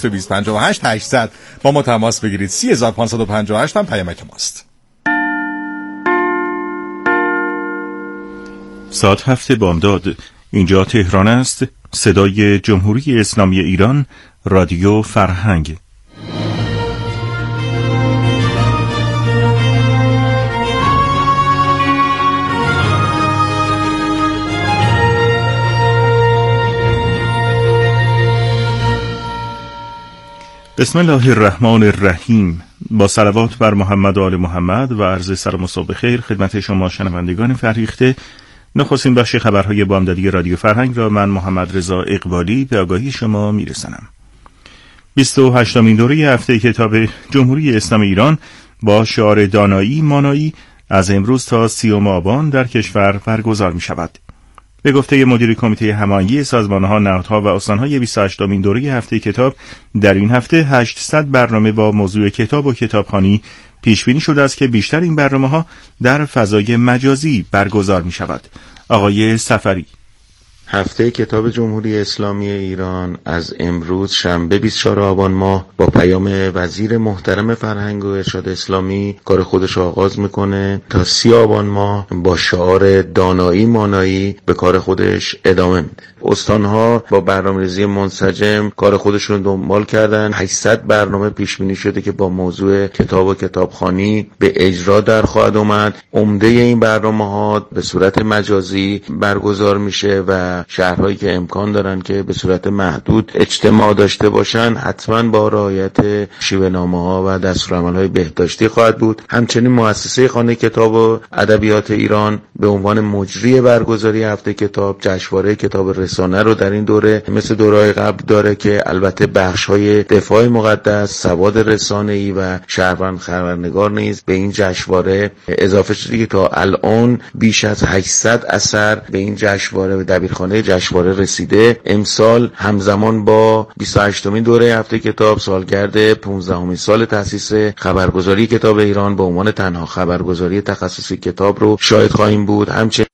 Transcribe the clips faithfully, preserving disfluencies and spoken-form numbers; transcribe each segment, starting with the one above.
بیست بیست پنجاه و هشت هشتصد با ما تماس بگیرید. سه هزار و پانصد و پنجاه و هشت هم پیامک ماست. ساعت هفت بامداد. اینجا تهران است. صدای جمهوری اسلامی ایران، رادیو فرهنگ. بسم الله الرحمن الرحیم. با صلوات بر محمد و آل محمد و عرض سلام و صبح خیر خدمت شما شنوندگان فرهیخته. نخستین بخش خبرهای بامدادی رادیو فرهنگ را من محمد رضا اقبالی به آگاهی شما میرسانم. بیست و هشتمین دوره هفته کتاب جمهوری اسلامی ایران با شعار دانایی مانایی از امروز تا سیوم آبان در کشور برگزار می شود. به گفته مدیر کمیته هماهنگی سازمان‌ها، نهادها و استان‌های بیست و هشتمین دوره هفته کتاب، در این هفته هشتصد برنامه با موضوع کتاب و کتابخوانی پیش بینی شده است که بیشتر این برنامه‌ها در فضای مجازی برگزار می‌شود. آقای سفری: هفته کتاب جمهوری اسلامی ایران از امروز شنبه بیست و چهارم آبان ماه با پیام وزیر محترم فرهنگ و ارشاد اسلامی کار خودش آغاز میکنه تا سی آبان ماه با شعار دانایی مانایی به کار خودش ادامه میده. استانها با برنامه‌ریزی منسجم کار خودشون رو دنبال کردن. هشتصد برنامه پیش بینی شده که با موضوع کتاب و کتابخوانی به اجرا در خواهد اومد. عمده این برنامه‌ها به صورت مجازی برگزار میشه و شهرهایی که امکان دارن که به صورت محدود اجتماع داشته باشن حتما با رعایت شیوه‌نامه‌ها و دستورالعمل‌های بهداشتی خواهد بود. همچنین مؤسسه خانه کتاب و ادبیات ایران به عنوان مجری برگزاری هفته کتاب جشنواره کتاب رسانه رو در این دوره مثل دوره‌های قبل داره که البته بخش‌های دفاع مقدس، سواد رسانه‌ای و شهروند خبرنگار نیز به این جشنواره اضافه شده که تا الان بیش از هشتصد اثر به این جشنواره و دبیرخانه جشنواره رسیده. امسال همزمان با بیست و هشتمین دوره هفته کتاب سالگرد پانزدهمین سال تأسیس خبرگزاری کتاب ایران به عنوان تنها خبرگزاری تخصصی کتاب رو شاهد خواهیم بود. همچنین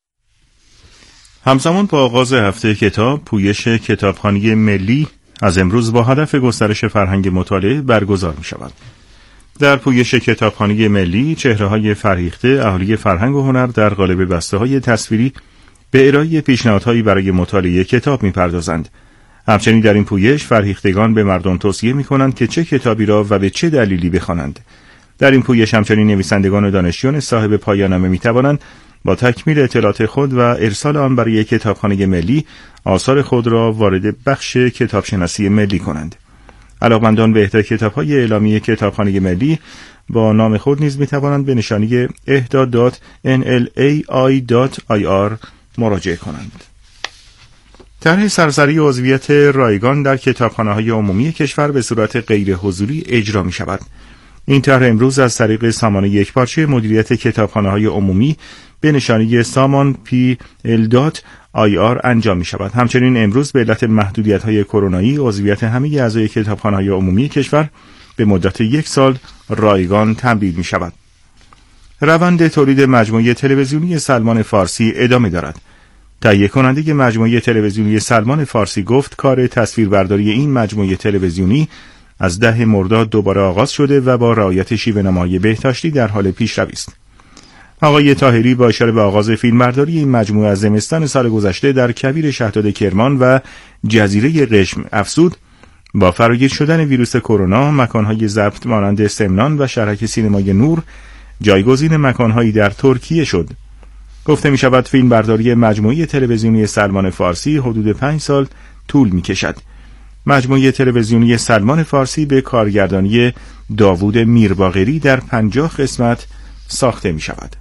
همزمان با آغاز هفته کتاب، پویش کتابخوانی ملی از امروز با هدف گسترش فرهنگ مطالعه برگزار می شود. در پویش کتابخوانی ملی، چهره‌های فرهیخته اهالی فرهنگ و هنر در قالب بسته‌های تصویری به ارائه پیشنهادهایی برای مطالعه کتاب می‌پردازند. همچنین در این پویش فرهیختگان به مردم توصیه می‌کنند که چه کتابی را و به چه دلیلی بخوانند. در این پویش همچنین نویسندگان و دانشجویان صاحب پایان‌نامه می‌توانند با تکمیل اطلاعات خود و ارسال آن برای کتابخانه ملی آثار خود را وارد بخش کتابشناسی ملی کنند. علاقه‌مندان به اهدای کتاب‌های اعلامی کتابخانه ملی با نام خود نیز می‌توانند به نشانی اهدا دات ان ال ای آی دات آی آر مراجعه کنند. طرح سرسری عضویت رایگان در کتابخانه‌های عمومی کشور به صورت غیر حضوری اجرا می شود. این طرح امروز از طریق سامان یکپارچه مدیریت کتابخانه‌های عمومی به نشانی سامان پی ال دات آی آر انجام می شود. همچنین امروز به علت محدودیت‌های کرونایی عضویت همه اعضای کتابخانه‌های عمومی کشور به مدت یک سال رایگان تمدید می شود. روند تولید مجموعه تلویزیونی سلمان فارسی ادامه دارد. تهیه کننده مجموعه تلویزیونی سلمان فارسی گفت کار تصویربرداری این مجموعه تلویزیونی از ده مرداد دوباره آغاز شده و با رعایت شیوه‌نمای بهداشتی در حال پیشروی است. آقای طاهری با اشاره به آغاز فیلمبرداری این مجموعه از زمستان سال گذشته در کویر شهداد کرمان و جزیره قشم افزود با فراگیر شدن ویروس کرونا مکان‌های ضبط مانند سمنان و شهرک سینمای نور جایگزین مکان‌هایی در ترکیه شد. گفته می شود فیلم برداری مجموعه تلویزیونی سلمان فارسی حدود پنج سال طول می کشد. مجموعه تلویزیونی سلمان فارسی به کارگردانی داوود میرباقری در پنجاه قسمت ساخته می شود.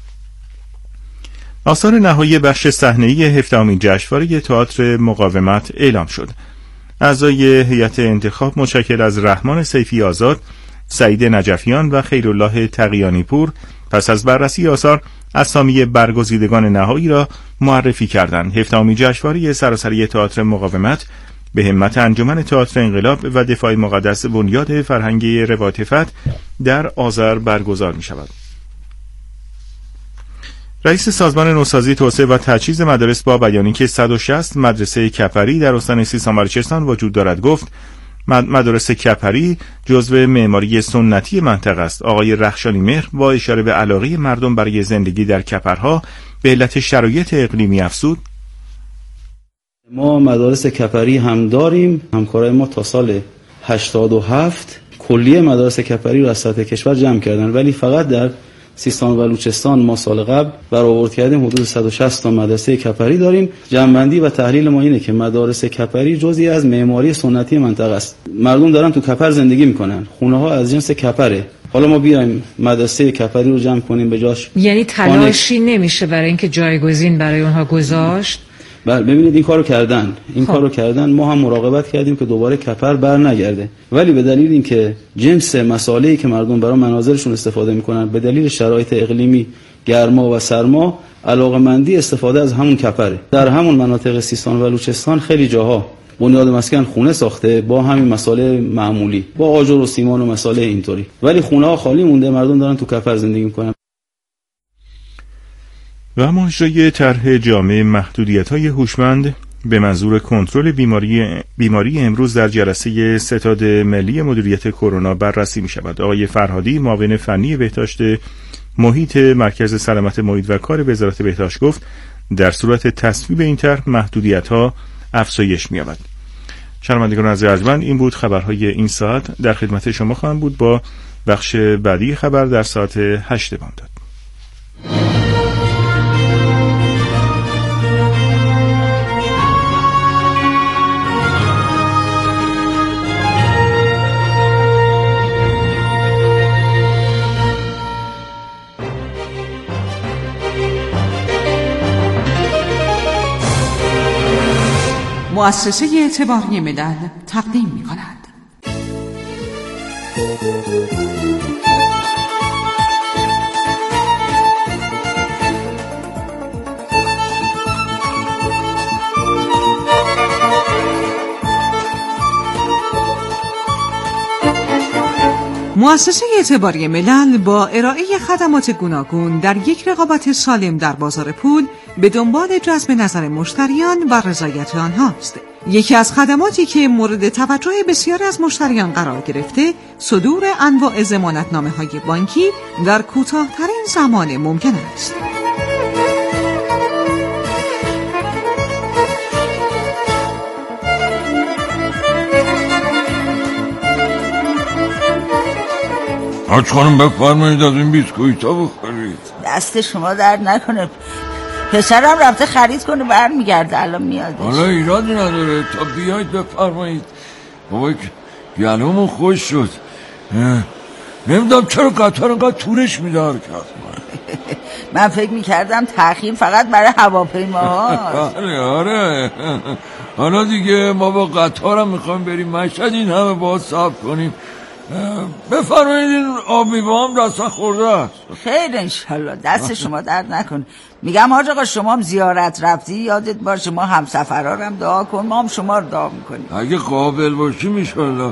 آثار نهایی بخش صحنه‌ای هفدهمین جشنواره تئاتر مقاومت اعلام شد. اعضای هیئت انتخاب متشکل از رحمان سیفی آزاد، سعید نجفیان و خیرالله تقیانی پور پس از بررسی آثار اسامی برگزیدگان نهایی را معرفی کردند. هفدهمین جشنواره سراسری تئاتر مقاومت به همت انجمن تئاتر انقلاب و دفاع مقدس بنیاد فرهنگی روایت فتح در آذر برگزار می شود. رئیس سازمان نوسازی توسعه و تجهیز مدارس با بیانی که صد و شصت مدرسه کپری در استان سیستان و بلوچستان وجود دارد گفت مدارس کپری جزو معماری سنتی منطقه است. آقای رخشانی مهر با اشاره به علاقه مردم برای زندگی در کپرها به علت شرایط اقلیمی افزود: ما مدارس کپری هم داریم. همکارای ما تا سال هشتاد و هفت کلیه مدارس کپری رو از سطح کشور جمع کردن، ولی فقط در سیستان و بلوچستان ما سال قبل برآورد کردیم حدود صد و شصت تا مدرسه کپری داریم. جمع‌بندی و تحلیل ما اینه که مدارس کپری جزئی از معماری سنتی منطقه است. مردم دارن تو کپر زندگی میکنن، خونه ها از جنس کپره. حالا ما بیایم مدرسه کپری رو جمع کنیم به جاش، یعنی تلاشی نمیشه برای اینکه جایگزین برای اونها گذاشت؟ بله، ببینید این کارو کردن این خب. کارو کردن ما هم مراقبت کردیم که دوباره کپر بر نگرده، ولی به دلیل اینکه جنس مساله‌ای که مردم برای منازلشون استفاده میکنن به دلیل شرایط اقلیمی گرما و سرما علاقمندی استفاده از همون کپره. در همون مناطق سیستان و بلوچستان خیلی جاها بنیاد مسکن خونه ساخته با همین مساله معمولی، با آجر و سیمان و مساله اینطوری، ولی خونه ها خالی مونده، مردم دارن تو کپر زندگی میکنن. و اما اجرای طرح جامع محدودیت‌های هوشمند به منظور کنترل بیماری بیماری امروز در جلسه ستاد ملی مدیریت کرونا بررسی می‌شود. آقای فرهادی معاون فنی بهداشت محیط مرکز سلامت محیط و کار وزارت بهداشت گفت در صورت تصویب این طرح محدودیت‌ها افزایش می‌یابد. شنوندگان عزیز ارجمند، این بود خبرهای این ساعت. در خدمت شما خواهم بود با بخش بعدی خبر در ساعت هشت بامداد. مؤسسه اعتباری ملل تقدیم می کند. مؤسسه اعتباری ملل با ارائه خدمات گوناگون در یک رقابت سالم در بازار پول به دنبال جذب نظر مشتریان و رضایت آنهاست. یکی از خدماتی که مورد توجه بسیاری از مشتریان قرار گرفته، صدور انواع ضمانتنامه‌های بانکی در کوتاه‌ترین زمان ممکن است. آج خانم بفرمایید از این بیسکویتا بخورید. دست شما درد نکنه، پسرم رفته خرید کنه برمیگرده الان میادش. حالا ایرادی نداره، تا بیاید بفرمایید. بابا گلومون خوش شد. نمیدونم چرا قطار انقدر تورش میدار کرد. من فکر میکردم تأخیر فقط برای هواپیماهاست. آره آره حالا دیگه ما با قطارم میخوایم بریم مشهد، این همه باید صبر کنیم. بفرمایید این آب میوه هم دستان خورده است. خیر انشالله، دست شما درد نکنه. میگم حاج آقا شما هم زیارت رفتی، یادت باشه ما هم سفرها هم دعا کن، ما هم شما رو دعا میکنیم اگه قابل باشیم انشالله.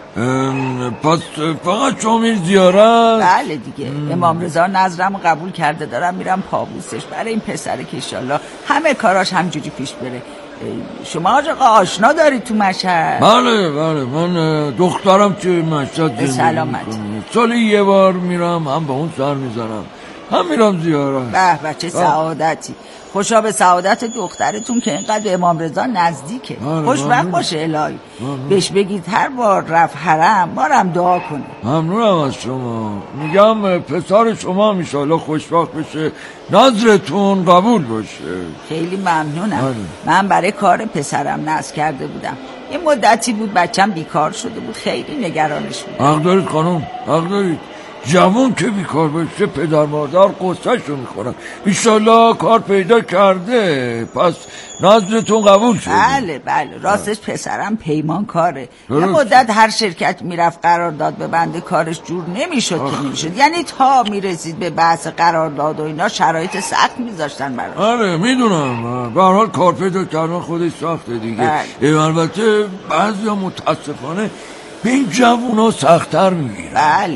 پس فقط شما میری زیارت؟ بله دیگه. ام. امام رضا نظرمو قبول کرده، دارم میرم پابوسش برای این پسره که انشالله همه کاراش همجوری پیش بره. شما حاج آقا آشنا دارید تو مشهد؟ بله بله، من دخترم که مشهد زندگی میکنه، سالی یه بار میرم، هم به اون سر میزنم هم میرم زیارت. به به چه سعادتی. خوشا به سعادت دخترتون که اینقدر به امام رضا نزدیکه. خوشبخت باشه الهی. بهش بگید هر بار رفت حرم ما هم دعا کنه. ممنونم از شما. میگم پسر شما انشالله خوشبخت بشه، نظرتون قبول باشه. خیلی ممنونم. آره. من برای کار پسرم نذر کرده بودم، یه مدتی بود بچم بیکار شده بود، خیلی نگرانش بودم. حق دارید خانم، حق دارید. جوان که بیکار باشه پدر مادر قصه‌شو میخورن. انشالله کار پیدا کرده، پس نظرتون قبول شده. بله بله، راستش پسرم پیمان کاره. یه مدت هر شرکت میرفت قرارداد ببنده کارش جور نمیشد که نمیشد، یعنی تا میرسید به بحث قرارداد و اینا شرایط سخت میذاشتن براش. آره میدونم، به هر حال کار پیدا کردن خودش سخته دیگه. بله. البته بعضیا متاسفانه به این جوونا سخت‌تر میگیرن. بله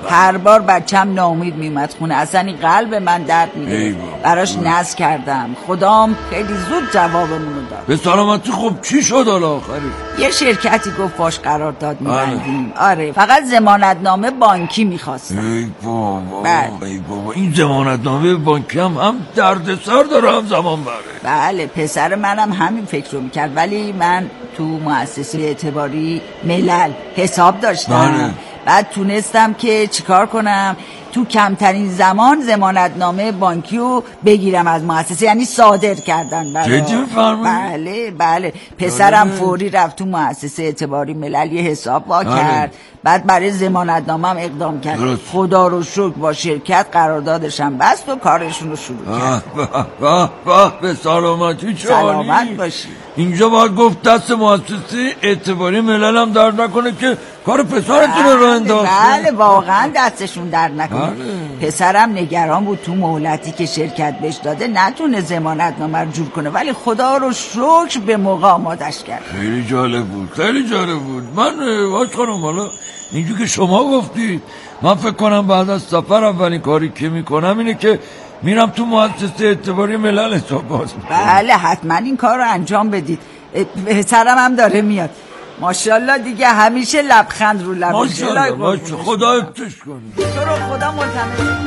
هر بار بچم ناامید میمد خونه، اصلا این قلب من درد میگه. براش نذر کردم، خدام خیلی زود جوابمونو داد. به سلامتی. خب چی شد حالا آخرش؟ یه شرکتی گفت باش قرارداد می‌بندیم. آره فقط ضمانتنامه بانکی می‌خواستم. ای بابا ای بابا این ضمانتنامه بانکی هم هم دردسر داره هم زمان بره. بله پسر منم همین فکر رو میکرد، ولی من تو مؤسسه اعتباری ملل حساب داشتم. بله. بعد تونستم که چیکار کنم، تو کمترین زمان ضمانتنامه بانکی رو بگیرم از مؤسسه، یعنی صادر کردن برای. جدی می‌فرمایید؟ بله بله پسرم بله. فوری رفت تو مؤسسه اعتباری ملل یه حساب وا بله. کرد، بعد برای ضمانتنامه هم اقدام کرد. درست. خدا رو شکر با شرکت قراردادشم بست و کارشون رو شروع کرد. واه واه به سلامتی. چه سلامت باشی. اینجا باید گفت دست مؤسسه اعتباری ملل هم درد نکنه که کار پسرتون رو انداخته. بله واقعا دستشون درد نکنه. بله. پسرم نگران بود تو مهلتی که شرکت بهش داده نتونه ضمانتنامه رو جور کنه، ولی خدا رو شکر به موقع آمادش کرد. خیلی جالب بود خیلی جالب بود. من واش خانم حالا اینجور که شما گفتید من فکر کنم بعد از سفر اولین کاری که میکنم اینه که میرم تو مؤسسه اعتباری ملل حساب باز میکنم. بله حتما این کار رو انجام بدید. پسرم هم داره میاد ماشاءالله دیگه، همیشه لبخند رو لبش. ماشاءالله ماشاءالله خدا اتش کنه. تو رو خدا ملتمس.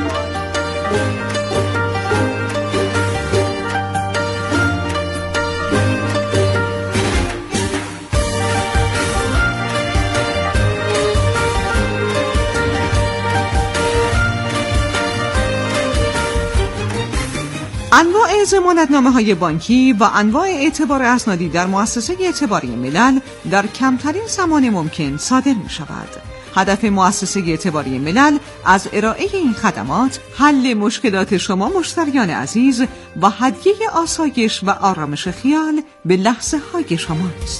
انواع ضمانتنامه‌های بانکی و انواع اعتبار اسنادی در مؤسسه اعتباری ملل در کمترین زمان ممکن صادر می شود. هدف مؤسسه اعتباری ملل از ارائه این خدمات حل مشکلات شما مشتریان عزیز و هدیه آسایش و آرامش خیال به لحظه های شما است.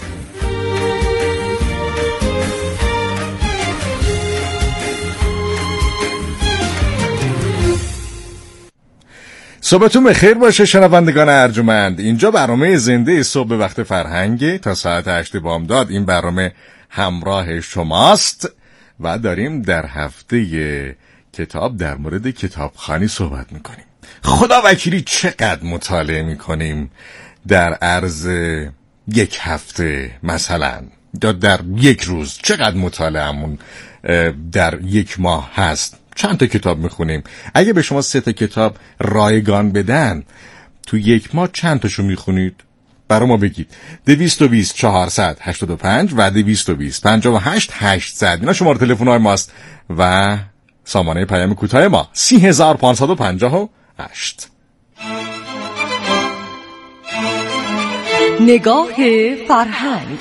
صبحتون بخیر باشه شنوندگان ارجمند. اینجا برنامه زنده صبح وقت فرهنگ تا ساعت هشت بامداد. این برنامه همراه شماست و داریم در هفته کتاب در مورد کتابخوانی صحبت میکنیم. خدا وکیلی چقدر مطالعه میکنیم در عرض یک هفته، مثلا یا در یک روز چقدر مطالعه‌مون در یک ماه هست. چند تا کتاب میخونیم؟ اگه به شما سه تا کتاب رایگان بدن تو یک ماه چند تاشو میخونید؟ برای ما بگید. دویست و بیست چهارصد هشتاد و پنج و دویست و بیست پنجاه و هشت هشتصد اینا شماره تلفن های ماست و سامانه پیام کوتاه ما سی هزار پانصد و پنجاه و هشت. نگاه فرهنگ.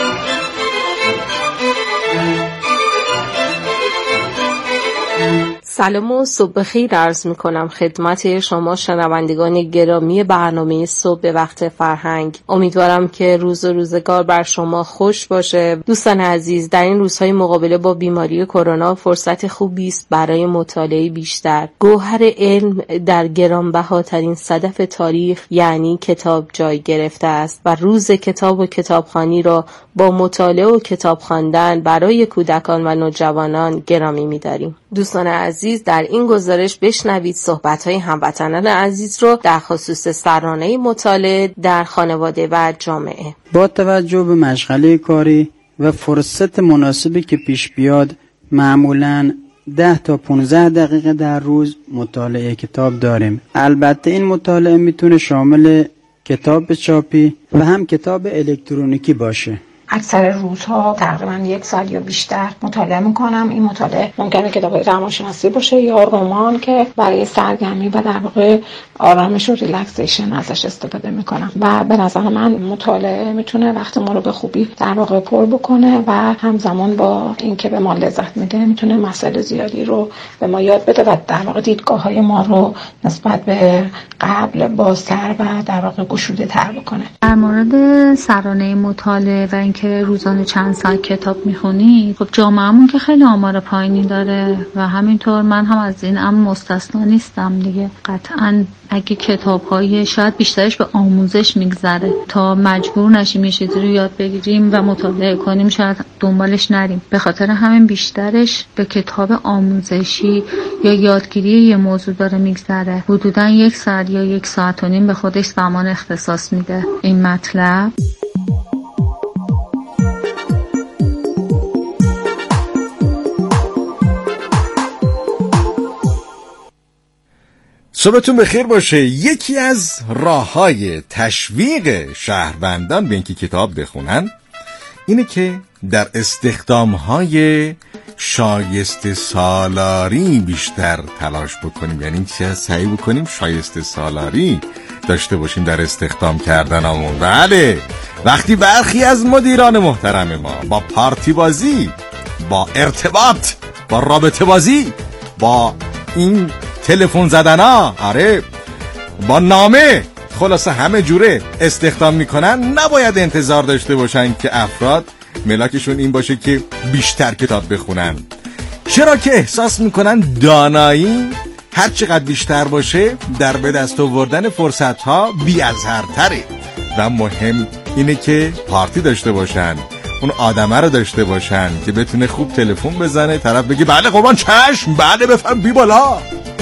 سلام و صبح بخیر عرض می کنم خدمت شما شنوندگان گرامی برنامه صبح وقت فرهنگ. امیدوارم که روز و روزگار بر شما خوش باشه. دوستان عزیز، در این روزهای مقابله با بیماری کرونا فرصت خوبی است برای مطالعه بیشتر. گوهر علم در گرانبهاترین صدف تاریخ یعنی کتاب جای گرفته است و روز کتاب و کتابخوانی را با مطالعه و کتاب خواندن برای کودکان و نوجوانان گرامی می‌داریم. دوستان عزیز، در این گزارش بشنوید صحبت‌های هموطنان عزیز رو در خصوص سرانه مطالعه در خانواده و جامعه. با توجه به مشغله کاری و فرصت مناسبی که پیش بیاد معمولاً ده تا پانزده دقیقه در روز مطالعه کتاب داریم. البته این مطالعه میتونه شامل کتاب چاپی و هم کتاب الکترونیکی باشه. اکثر روزها تقریبا یک سال یا بیشتر مطالعه میکنم. این مطالعه ممکنه کتاب روانشناسی باشه یا رمان که برای سرگرمی و در واقع آرامش و ریلکسیشن ازش استفاده میکنم و به نظر من مطالعه میتونه وقت ما رو به خوبی در واقع پر بکنه و همزمان با اینکه به ما لذت میده میتونه مسائل زیادی رو به ما یاد بده و در واقع دیدگاه‌های ما رو نسبت به قبل بازتر و در واقع گشوده تر بکنه. در مورد سرانه مطالعه و این اینکه روزانه چند ساعت کتاب میخونید، خب جامعهمون که خیلی آمار پایینی داره و همینطور من هم از این امر مستثنا نیستم دیگه. قطعاً اگه کتاب‌های شاید بیشترش به آموزش میگذره تا مجبور نشیم یه چیزی رو یاد بگیریم و مطالعه کنیم، شاید دنبالش نریم. به خاطر همین بیشترش به کتاب آموزشی یا یادگیری یه موضوع داره میگذره. حدوداً یک ساعت یا یک ساعت و نیم به خودش زمان اختصاص میده این مطلب. صبحتون بخیر باشه. یکی از راه‌های تشویق شهروندان به اینکه کتاب بخونن اینه که در استخدام‌های شایسته سالاری بیشتر تلاش بکنیم، یعنی چه سعی بکنیم شایسته سالاری داشته باشیم در استخدام کردنمون. بله، وقتی برخی از مدیران محترم ما با پارتی بازی، با ارتباط، با رابطه بازی، با این تلفن زدنا، آره، با نامه، خلاصه همه جوره استخدام میکنن، نباید انتظار داشته باشن که افراد ملاکشون این باشه که بیشتر کتاب بخونن. چرا که احساس میکنن دانایی هر چقدر بیشتر باشه در به دست آوردن فرصت ها بی‌ازهرتره. و مهم اینه که پارتی داشته باشن، اون آدمه رو داشته باشن که بتونه خوب تلفن بزنه، طرف بگه بله قربان چشم، بله بفهم بی بالا.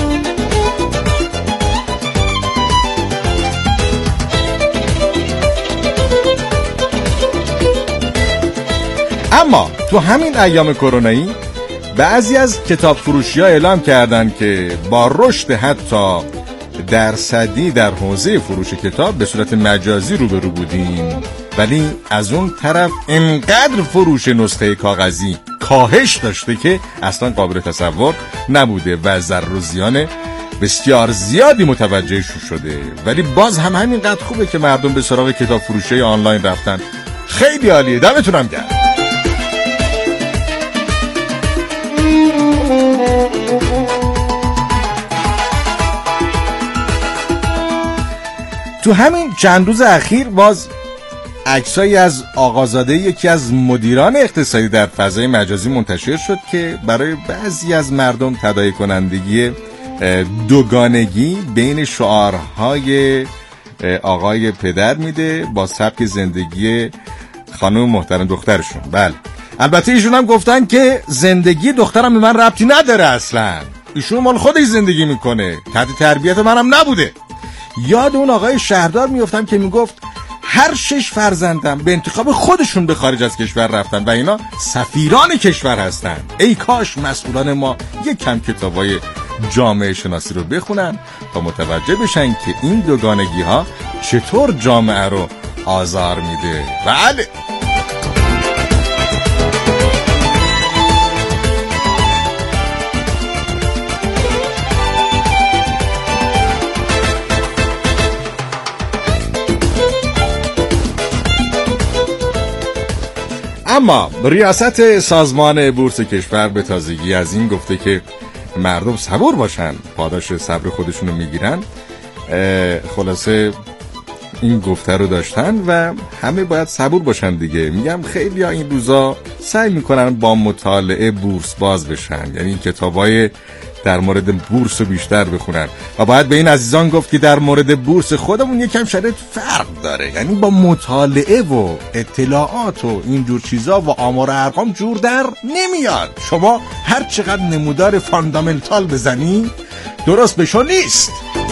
اما تو همین ایام کرونایی بعضی از کتاب فروشی ها اعلام کردن که با رشد حتی درصدی در حوزه فروش کتاب به صورت مجازی روبرو بودیم، ولی از اون طرف انقدر فروش نسخه کاغذی کاهش داشته که اصلا قابل تصور نبوده و ضرر و زیان بسیار زیادی متوجه شده. ولی باز هم همینقدر خوبه که مردم به سراغ کتاب فروشی آنلاین رفتن. خیلی عالیه، دمتونم گرم. تو همین چند روز اخیر باز عکسایی از آقازاده، یکی از مدیران اقتصادی در فضای مجازی منتشر شد که برای بعضی از مردم تداعی کنندگی دوگانگی بین شعارهای آقای پدر میده با سبک زندگی خانم محترم دخترشون. بله، البته ایشون هم گفتن که زندگی دخترم به من ربطی نداره، اصلا ایشون مال خودش زندگی میکنه، تحت تربیت منم نبوده. یاد اون آقای شهردار میافتم که میگفت هر شش فرزندم به انتخاب خودشون به خارج از کشور رفتن و اینا سفیران کشور هستن. ای کاش مسئولان ما یک کم کتابای جامعه شناسی رو بخونن تا متوجه بشن که این دوگانگی ها چطور جامعه رو آزار میده. بله، اما ریاست سازمان بورس کشور به تازگی از این گفته که مردم صبور باشن، پاداش صبر خودشونو میگیرن. خلاصه این گفته رو داشتن و همه باید صبور باشن دیگه. میگم خیلی ها این روزا سعی میکنن با مطالعه بورس باز بشن، یعنی کتابای در مورد بورس رو بیشتر بخونن. و باید به این عزیزان گفت که در مورد بورس خودمون یکم شرایط فرق داره، یعنی با مطالعه و اطلاعات و اینجور چیزا و آمار و ارقام جور در نمیاد. شما هر چقدر نمودار فاندامنتال بزنی درست بشو نیست.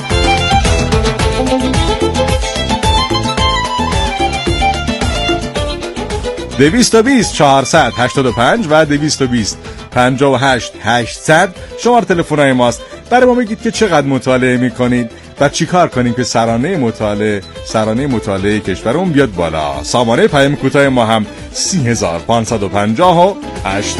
دویست و بیست چهارصد هشتاد و پنج و دویست و بیست پنجاه و هشت هشتصد شمار تلفن‌های ماست. برای ما بگید که چقدر مطالعه میکنید و چی کار کنیم که سرانه مطالعه سرانه مطالعه کشورمون بیاد بالا. سامانه پیام کوتاه ما هم سی هزار پانصد و پنجاه و هشت.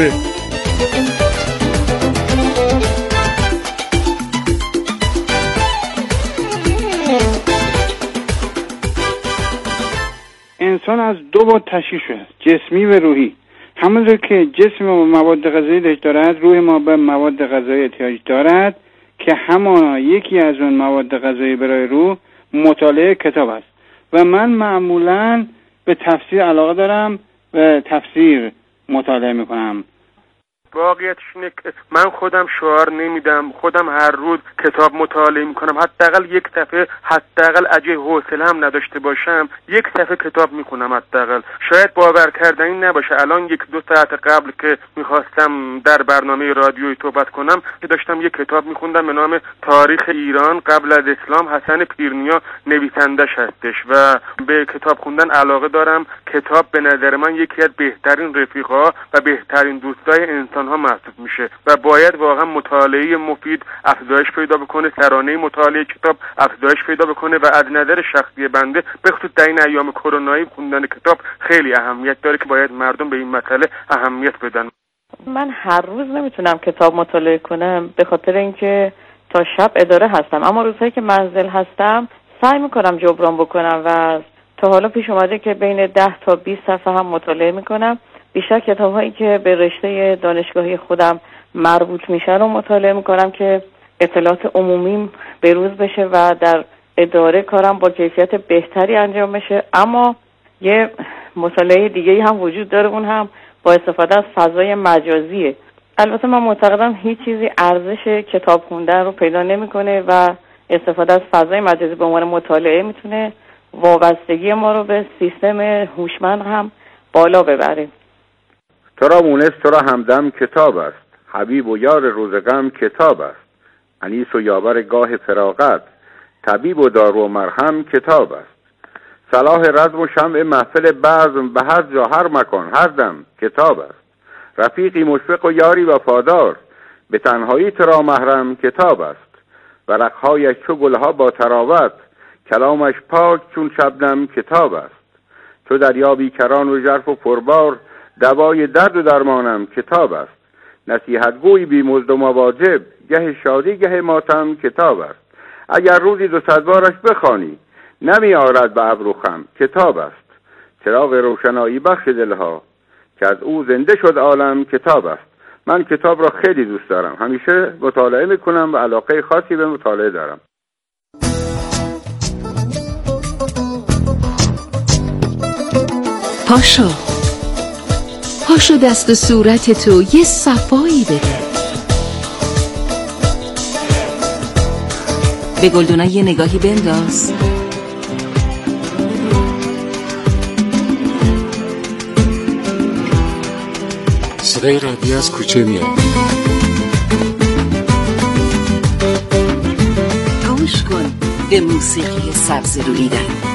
انسان از دو بعد تشکیل شده، جسمی و روحی. همونطور که جسم ما مواد غذایی دارد، روح ما به مواد غذایی احتیاج دارد که همان یکی از اون مواد غذایی برای روح مطالعه کتاب است. و من معمولاً به تفسیر علاقه دارم و تفسیر مطالعه میکنم. واقعیتش اینه که من خودم شعار نمیدم، خودم هر روز کتاب مطالعه میکنم، حداقل یک صفحه، حداقل اگه حوصله هم نداشته باشم یک صفحه کتاب میخونم حداقل. شاید باور کردنی نباشه، الان یک دو ساعت قبل که میخواستم در برنامه رادیویی صحبت کنم که داشتم یک کتاب میخوندم به نام تاریخ ایران قبل از اسلام، حسن پیرنیا نویسندش هستش و به کتاب خوندن علاقه دارم. کتاب به نظر من یکی از بهترین رفیقا و بهترین دوستای انسان ها محسوب میشه و باید واقعا مطالعه مفید افزایش پیدا بکنه، ترانه مطالعه کتاب افزایش پیدا بکنه و از نظر شخصی بنده به خصوص در این ایام کرونایی خوندن کتاب خیلی اهمیت داره که باید مردم به این مسئله اهمیت بدن. من هر روز نمیتونم کتاب مطالعه کنم به خاطر اینکه تا شب اداره هستم، اما روزهایی که منزل هستم سعی میکنم جبران بکنم و تا حالا پیش اومده که بین ده تا بیست صفحه هم مطالعه میکنم. بیشتر کتاب‌هایی که به رشته دانشگاهی خودم مربوط میشه رو مطالعه میکنم که اطلاعات عمومیم بروز بشه و در اداره کارم با کیفیت بهتری انجام بشه. اما یه مطالعه دیگه‌ای هم وجود داره، اون هم با استفاده از فضای مجازیه. البته من معتقدم هیچ چیزی ارزش کتاب خوندن رو پیدا نمیکنه و استفاده از فضای مجازی به عنوان مطالعه میتونه وابستگی ما رو به سیستم هوشمند هم بالا ببره. تو را مونس تو را همدم کتاب است، حبیب و یار روز غم کتاب است، انیس و یاور گاه فراغت، طبیب و دارو و مرهم کتاب است. صلاح رزم و شمع محفل بزم، به هر جا هر مکان هر دم کتاب است. رفیقی مشفق و یاری وفادار، به تنهایی تو را محرم کتاب است. ورقهایش چو گلها با تراوت، کلامش پاک چون شبنم کتاب است. چو دریا بیکران و ژرف و پربار، دوای درد و درمانم کتاب است. نصیحت گوی بی مزد و مواجب، گه شادی گه ماتم کتاب است. اگر روزی دو صد بارش بخوانی، نمی آرد به ابرو خم کتاب است. چراغ روشنایی بخش دلها، که از او زنده شد عالم کتاب است. من کتاب را خیلی دوست دارم، همیشه مطالعه میکنم و علاقه خاصی به مطالعه دارم. پاشو پاشو دست و صورت تو یه صفایی بده، به گلدونای یه نگاهی بنداز. صدای رادیو از کوچه میاد. گوش کن به موسیقی سبز رویدن.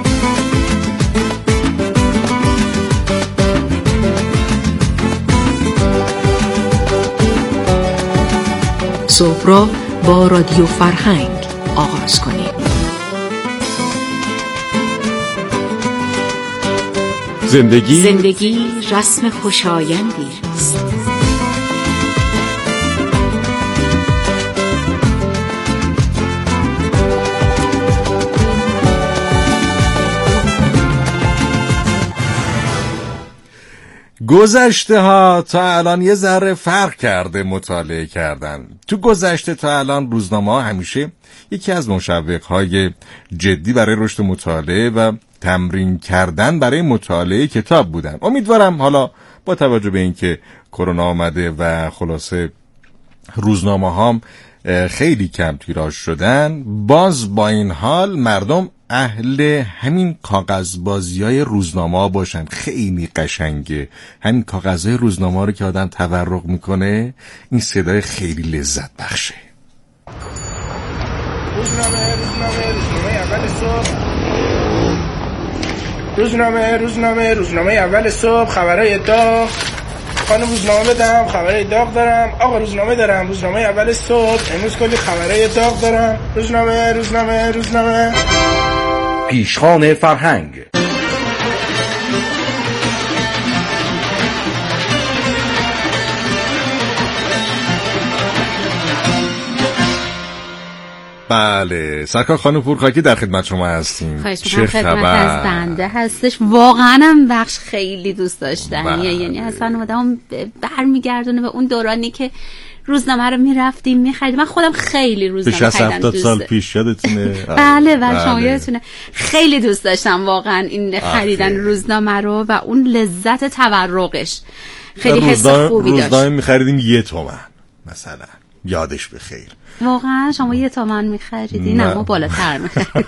صبح را با رادیو فرهنگ آغاز کنید. زندگی زندگی رسم خوشایندی است. گذشته ها تا الان یه ذره فرق کرده مطالعه کردن. تو گذشته تا الان روزنامه ها همیشه یکی از مشوق های جدی برای رشد مطالعه و تمرین کردن برای مطالعه کتاب بودن. امیدوارم حالا با توجه به اینکه کرونا آمده و خلاصه روزنامه ها خیلی کم تیراژ شدن، باز با این حال مردم اهل همین کاغذبازی‌های روزنامه‌ها باشن. خیلی قشنگه همین کاغذهای روزنامه رو که آدم تورق میکنه، این صدای خیلی لذت بخشه. روزنامه روزنامه روزنامه اول صبح روزنامه روزنامه روزنامه اول صبح خبرای داغ. خانم روزنامه بدم، خبرای داغ دارم. آقا روزنامه دارم، روزنامه اول صبح، امروز کلی خبرای داغ دارم. روزنامه روزنامه روزنامه پیشخوان فرهنگ. بله، سرکار خانم پورخاکی در خدمت شما هستیم. چه خبر؟ از بنده هستش. واقعا هم بخش خیلی دوست داشتنیه. یعنی اصلا آدم برمیگردونه به اون دورانی که روزنامه رو میرفتیم میخریدیم. من خودم خیلی روزنامه خریدم. هفتاد سال پیش یادتونه؟ بله بله شما یادتونه. خیلی دوست داشتم واقعا این خریدن روزنامه رو و اون لذت تورقش. خیلی حس خوبی داشت. روزنامه میخریدیم یه تومن مثلا، یادش بخیر. واقعا شما یه تومن میخریدین؟ نه ما بالاتر میخریدیم.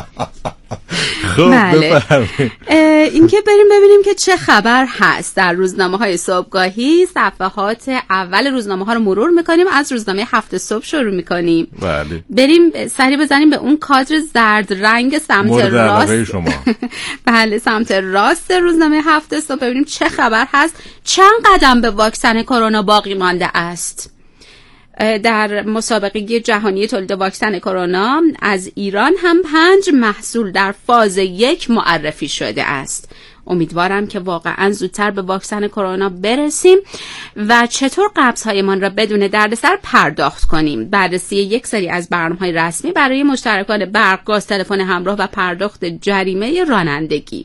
خب بله. این که بریم ببینیم که چه خبر هست در روزنامه های صبحگاهی. صفحات اول روزنامه ها رو مرور میکنیم. از روزنامه هفت صبح شروع میکنیم. بله. بریم سری بزنیم به اون کادر زرد رنگ سمت راست شما. بله سمت راست روزنامه هفت صبح ببینیم چه خبر هست. چند قدم به واکسن کرونا باقی مانده است؟ در مسابقه جهانی تولید واکسن کرونا از ایران هم پنج محصول در فاز یک معرفی شده است. امیدوارم که واقعا زودتر به واکسن کرونا برسیم و چطور قبض‌هایمان را بدون دردسر پرداخت کنیم. بررسی یک سری از برنامه‌های رسمی برای مشترکان برق، گاز، تلفن همراه و پرداخت جریمه رانندگی.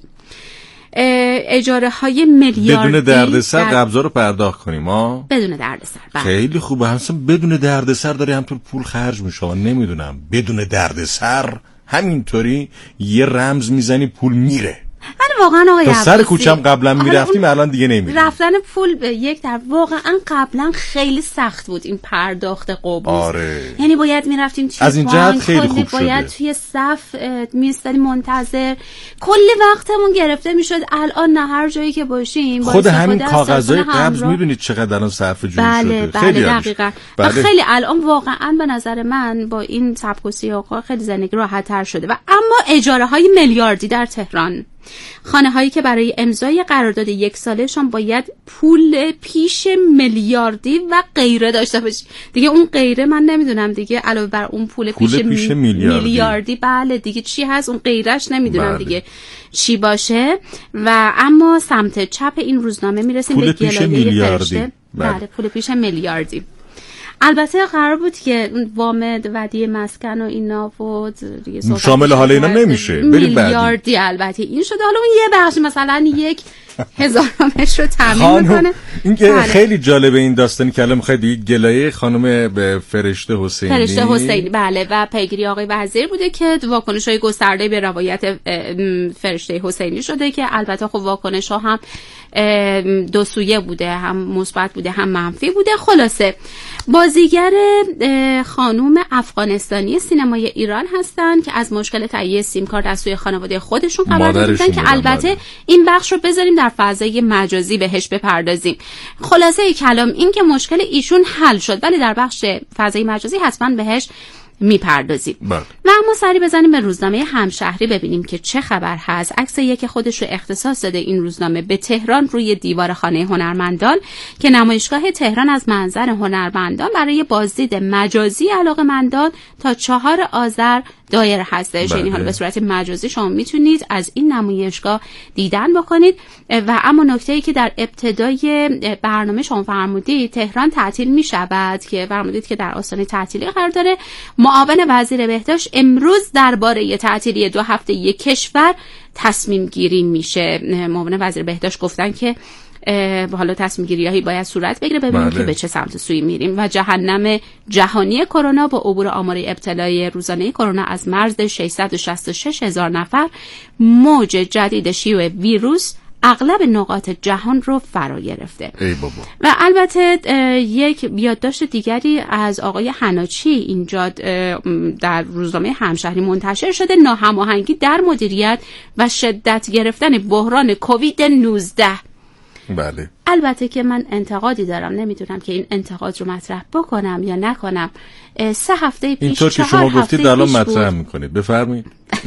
اجاره های میلیاردی بدون دردسر قبضا رو پرداخت کنیم ها؟ بدون دردسر. خیلی خوبه. همسن بدون دردسر داری همطور پول خرج میشه. نمیدونم بدون دردسر همینطوری یه رمز میزنی پول میره. من واقعا آقای تا سر کوچم قبلا میرفتیم الان دیگه نمیریم. رفتن پول به یک در واقعا قبلا خیلی سخت بود این پرداخت قبوز. آره. یعنی باید میرفتیم توی از این جهت خیلی خوب شده. باید توی صف میستادیم منتظر، کلی وقتمون گرفته میشد. الان نه هر جایی که باشیم خود همین کاغذهای قبض میدونید چقدر الان صرف جویی بله شده. بله خیلی دقیقاً. بله. خیلی الان واقعا به نظر من با این سبک و سیاق‌ها خیلی زندگی راحت‌تر شده. و اما اجاره های میلیاردی در تهران، خانه هایی که برای امضای قرارداد یک سالهشان باید پول پیش میلیاردی و غیره داشته باشه. دیگه اون غیره من نمیدونم دیگه علاوه بر اون پول, پول پیش, پیش میلیاردی. میلیاردی بله دیگه چی هست اون غیرش نمیدونم بله. دیگه چی باشه. و اما سمت چپ این روزنامه میرسیم به گلایه فرشته. بله. بله پول پیش میلیاردی. البته قرار بود که وام ودیعه مسکن و اینا و شامل حال اینا نمیشه. میلیاردی البته این شده. حالا اون یه بخش مثلا یک هزارمش رو تامین میکنه. این که خیلی جالبه این داستانی که الان میخواید دیگه گلایه خانم به فرشته حسینی فرشته حسینی بله و پیگیری آقای وزیر بوده که واکنش‌های گسترده به روایت فرشته حسینی شده که البته خب واکنش‌ها هم دو سویه بوده، هم مثبت بوده هم منفی بوده. خلاصه بازیگر خانوم افغانستانی سینمای ایران هستن که از مشکل تهیه سیم کارت از سوی خانواده خودشون خبر دادن که البته مادر. این بخش رو بذاریم در فضای مجازی بهش بپردازیم. خلاصه کلام این که مشکل ایشون حل شد ولی در بخش فضای مجازی حتما بهش میپردازیم. و اما سری بزنیم به روزنامه همشهری ببینیم که چه خبر هست. عکس یک خودش رو اختصاص داده این روزنامه به تهران روی دیوار خانه هنرمندان که نمایشگاه تهران از منظر هنرمندان برای بازدید مجازی علاقه‌مندان تا چهار آذر دایر هستش. یعنی حالا به صورت مجازی شما میتونید از این نمایشگاه دیدن بکنید. و اما نکته‌ای که در ابتدای برنامه شما فرمودید تهران تعطیل میشود که فرمودید که در آستانه تعطیلی قرار داره. معاون وزیر بهداشت امروز درباره تعطیلی دو هفته یک کشور تصمیم گیری میشه. معاون وزیر بهداشت گفتن که حالا تصمیم گیری هایی باید صورت بگیره ببینیم بله. که به چه سمت سوی میریم. و جهنم جهانی کرونا با عبور آمار ابتلای روزانه کرونا از مرز ششصد و شصت و شش هزار نفر، موج جدید شیوع ویروس اغلب نقاط جهان رو فرا گرفته. ای بابا. و البته یک یادداشت دیگری از آقای حناچی اینجا در روزنامه همشهری منتشر شده. ناهماهنگی در مدیریت و شدت گرفتن بحران کووید نوزده. بله. البته که من انتقادی دارم، نمیدونم که این انتقاد رو مطرح بکنم یا نکنم. سه هفته پیش اینطور که شما گفتید الان مطرح میکنید بفرمایید.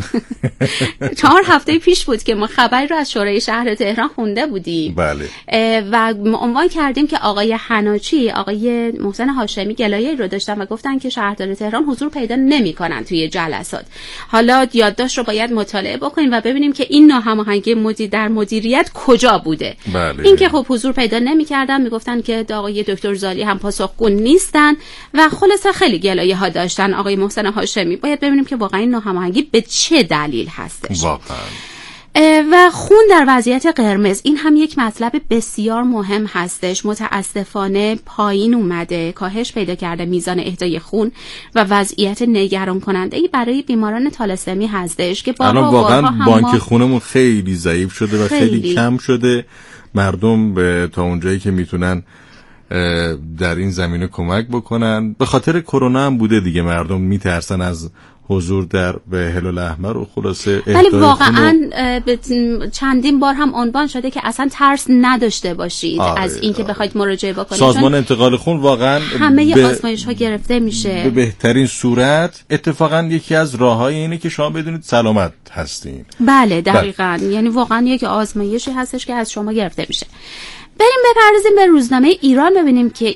چهار هفته پیش بود که ما خبری رو از شورای شهر تهران خونده بودیم. بله. و عنوان کردیم که آقای حناچی، آقای محسن هاشمی گلایه رو داشتن و گفتن که شهردار تهران حضور پیدا نمی‌کنن توی جلسات. حالا یادداشت رو باید مطالعه بکنیم و ببینیم که این ناهماهنگی مدیر در مدیریت کجا بوده. بله. این که خب حضور پیدا نمی‌کردن، میگفتن که آقای دکتر زالی هم پاسخگو نیستن و خلاصه خیلی گلایه ها داشتن. آقای محسن هاشمی باید ببینیم که واقعا این ناهماهنگی به چه دلیل هستش. واقعا و خون در وضعیت قرمز، این هم یک مطلب بسیار مهم هستش. متاسفانه پایین اومده، کاهش پیدا کرده میزان اهدای خون و وضعیت نگران کننده ای برای بیماران تالاسمی هستش که الان واقعا بانک خونمون خیلی ضعیف شده و خیلی, خیلی کم شده. مردم به تا اونجایی که میتونن در این زمینه کمک بکنن. به خاطر کرونا هم بوده دیگه، مردم میترسن از حضور در به هلال احمر و خلاصه. ولی واقعا چندین بار هم عنوان شده که اصلا ترس نداشته باشید آره از اینکه بخواید مراجعه بکنید. سازمان انتقال خون واقعا همه به آزمایش ها گرفته میشه به بهترین صورت. اتفاقا یکی از راههای اینه که شما بدونید سلامت هستین. بله دقیقاً بله. یعنی واقعا یک آزمایشی هستش که از شما گرفته میشه. بریم بپردازیم به روزنامه ایران ببینیم که